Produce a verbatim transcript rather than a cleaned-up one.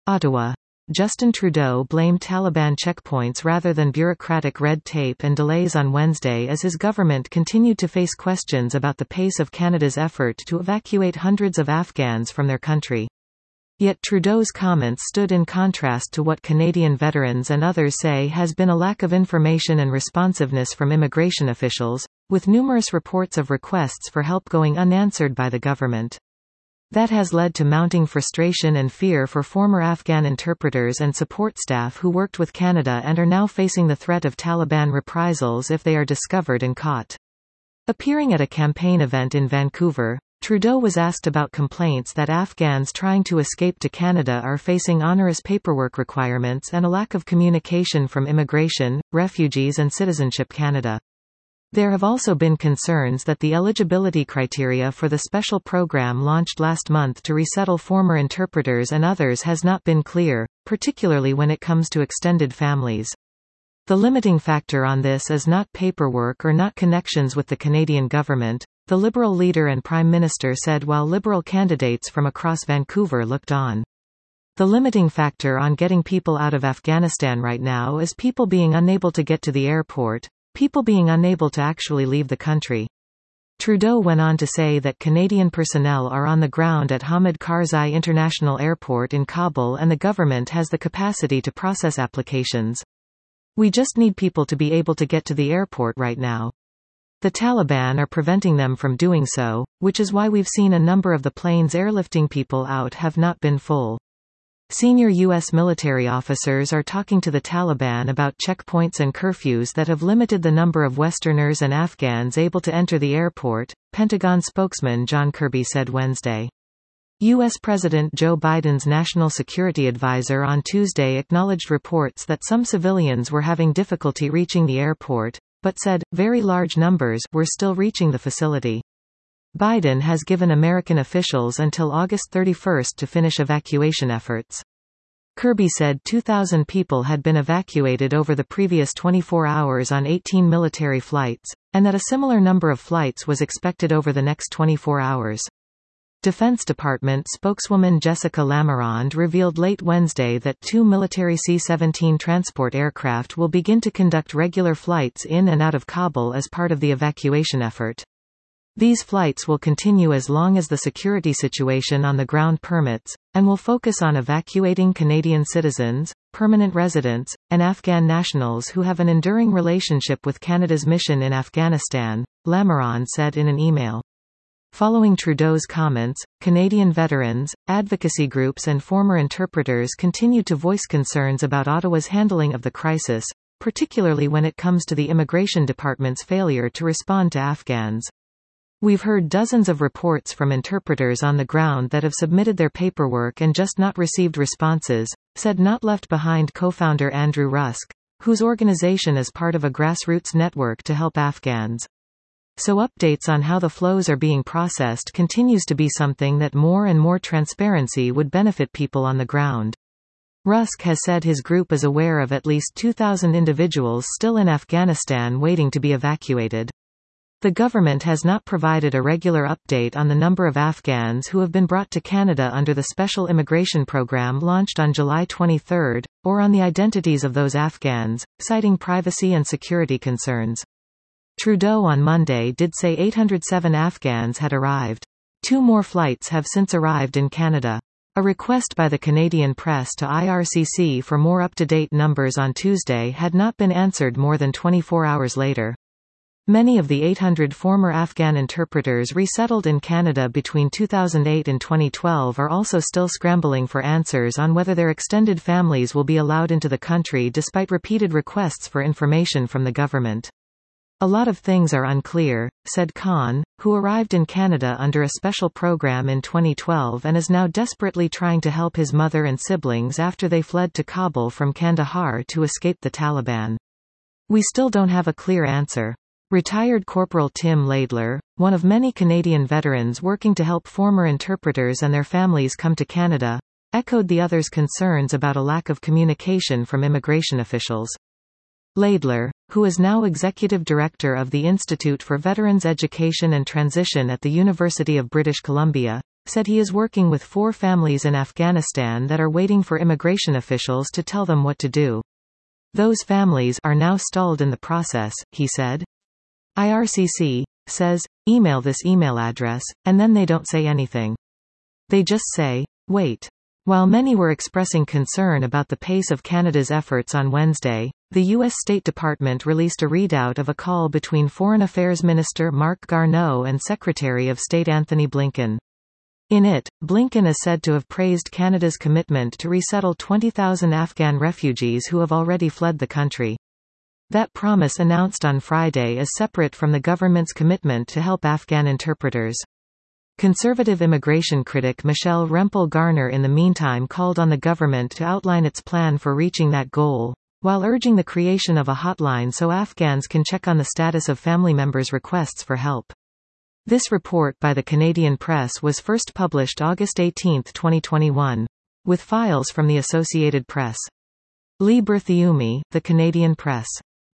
Ottawa. Justin Trudeau blamed Taliban checkpoints rather than bureaucratic red tape and delays on Wednesday as his government continued to face questions about the pace of Canada's effort to evacuate hundreds of Afghans from their country. Yet Trudeau's comments stood in contrast to what Canadian veterans and others say has been a lack of information and responsiveness from immigration officials, with numerous reports of requests for help going unanswered by the government. That has led to mounting frustration and fear for former Afghan interpreters and support staff who worked with Canada and are now facing the threat of Taliban reprisals if they are discovered and caught. Appearing at a campaign event in Vancouver, Trudeau was asked about complaints that Afghans trying to escape to Canada are facing onerous paperwork requirements and a lack of communication from Immigration, Refugees and Citizenship Canada. There have also been concerns that the eligibility criteria for the special program launched last month to resettle former interpreters and others has not been clear, particularly when it comes to extended families. The limiting factor on this is not paperwork or not connections with the Canadian government, the Liberal leader and Prime Minister said while Liberal candidates from across Vancouver looked on. The limiting factor on getting people out of Afghanistan right now is people being unable to get to the airport, people being unable to actually leave the country. Trudeau went on to say that Canadian personnel are on the ground at Hamid Karzai International Airport in Kabul and the government has the capacity to process applications. We just need people to be able to get to the airport right now. The Taliban are preventing them from doing so, which is why we've seen a number of the planes airlifting people out have not been full. Senior U S military officers are talking to the Taliban about checkpoints and curfews that have limited the number of Westerners and Afghans able to enter the airport, Pentagon spokesman John Kirby said Wednesday. U S President Joe Biden's national security advisor on Tuesday acknowledged reports that some civilians were having difficulty reaching the airport, but said, very large numbers were still reaching the facility. Biden has given American officials until August thirty-first to finish evacuation efforts. Kirby said two thousand people had been evacuated over the previous twenty-four hours on eighteen military flights, and that a similar number of flights was expected over the next twenty-four hours. Defense Department spokeswoman Jessica Lamarand revealed late Wednesday that two military C seventeen transport aircraft will begin to conduct regular flights in and out of Kabul as part of the evacuation effort. These flights will continue as long as the security situation on the ground permits, and will focus on evacuating Canadian citizens, permanent residents, and Afghan nationals who have an enduring relationship with Canada's mission in Afghanistan, Lamarand said in an email. Following Trudeau's comments, Canadian veterans, advocacy groups and former interpreters continue to voice concerns about Ottawa's handling of the crisis, particularly when it comes to the Immigration Department's failure to respond to Afghans. We've heard dozens of reports from interpreters on the ground that have submitted their paperwork and just not received responses, said Not Left Behind co-founder Andrew Rusk, whose organization is part of a grassroots network to help Afghans. So updates on how the flows are being processed continues to be something that more and more transparency would benefit people on the ground. Rusk has said his group is aware of at least two thousand individuals still in Afghanistan waiting to be evacuated. The government has not provided a regular update on the number of Afghans who have been brought to Canada under the special immigration program launched on July twenty-third, or on the identities of those Afghans, citing privacy and security concerns. Trudeau on Monday did say eight hundred seven Afghans had arrived. Two more flights have since arrived in Canada. A request by the Canadian press to I R C C for more up-to-date numbers on Tuesday had not been answered more than twenty-four hours later. Many of the eight hundred former Afghan interpreters resettled in Canada between two thousand eight and twenty twelve are also still scrambling for answers on whether their extended families will be allowed into the country despite repeated requests for information from the government. A lot of things are unclear, said Khan, who arrived in Canada under a special program in twenty twelve and is now desperately trying to help his mother and siblings after they fled to Kabul from Kandahar to escape the Taliban. We still don't have a clear answer. Retired Corporal Tim Laidler, one of many Canadian veterans working to help former interpreters and their families come to Canada, echoed the others' concerns about a lack of communication from immigration officials. Laidler, who is now Executive Director of the Institute for Veterans Education and Transition at the University of British Columbia, said he is working with four families in Afghanistan that are waiting for immigration officials to tell them what to do. Those families are now stalled in the process, he said. I R C C says, email this email address, and then they don't say anything. They just say, wait. While many were expressing concern about the pace of Canada's efforts on Wednesday, the U S State Department released a readout of a call between Foreign Affairs Minister Marc Garneau and Secretary of State Anthony Blinken. In it, Blinken is said to have praised Canada's commitment to resettle twenty thousand Afghan refugees who have already fled the country. That promise announced on Friday is separate from the government's commitment to help Afghan interpreters. Conservative immigration critic Michelle Rempel Garner in the meantime called on the government to outline its plan for reaching that goal, while urging the creation of a hotline so Afghans can check on the status of family members' requests for help. This report by the Canadian Press was first published August eighteenth twenty twenty-one. With files from the Associated Press. Lee Berthiaume, The Canadian Press.